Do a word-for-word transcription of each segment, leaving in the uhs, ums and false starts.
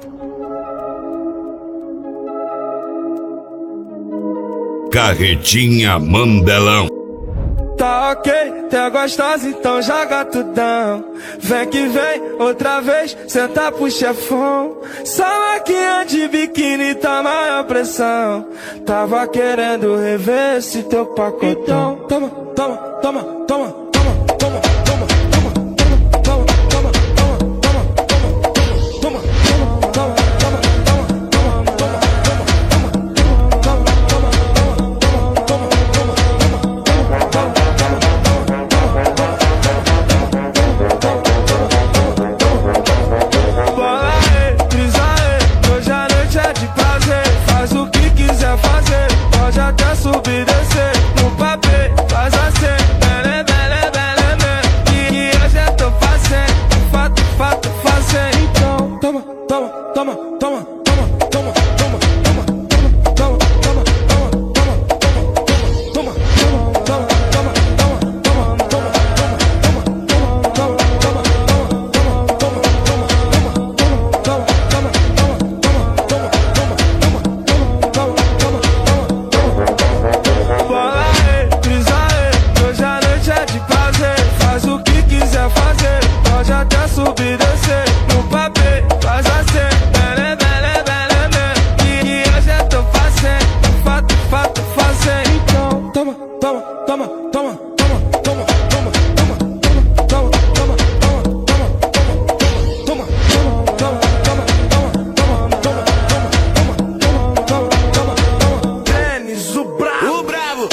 Carretinha Mandelão. Tá ok, tá gostosa, então joga tudão. Vem que vem, outra vez, senta pro chefão. Só maquinha de biquíni, tá maior pressão. Tava querendo rever esse teu pacotão. Toma, toma, toma, toma. Subir e descer no papel, faz assim, bele, bele, bele, bele. E hoje eu tô fazendo, fato, fato, fazendo. Então, toma, toma, toma, toma, toma, toma, toma, toma, toma, toma, toma, toma, toma, subir e descer no papel, faz assim, bele, bele, bele, bele. E hoje eu tô fazendo, fato, fato, fazendo. Então, toma, toma, toma, toma, toma, toma, toma, toma, toma, toma, toma, toma, toma, toma, Tênis, o bravo, o bravo.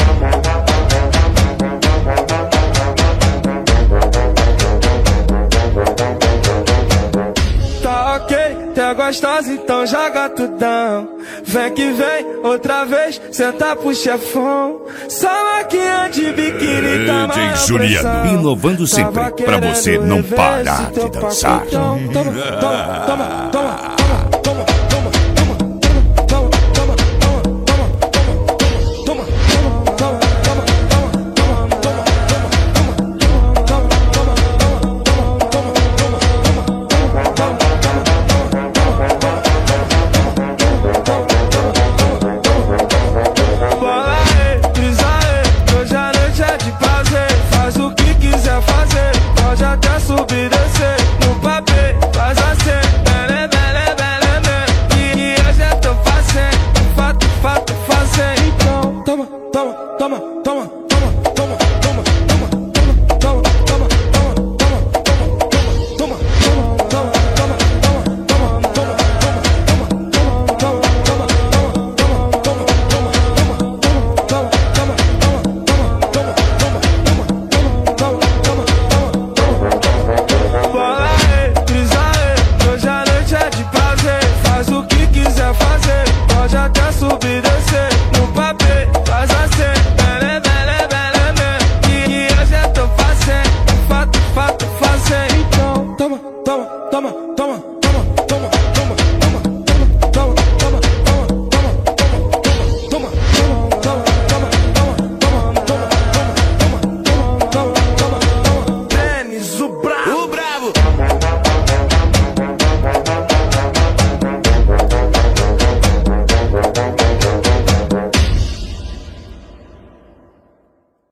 Tá gostosa, então joga tudão. Vem que vem, outra vez, senta pro chefão. Só maquinha de biquíni, tá D J Juliano, inovando sempre pra você não parar de dançar. Toma, toma, toma, toma, toma.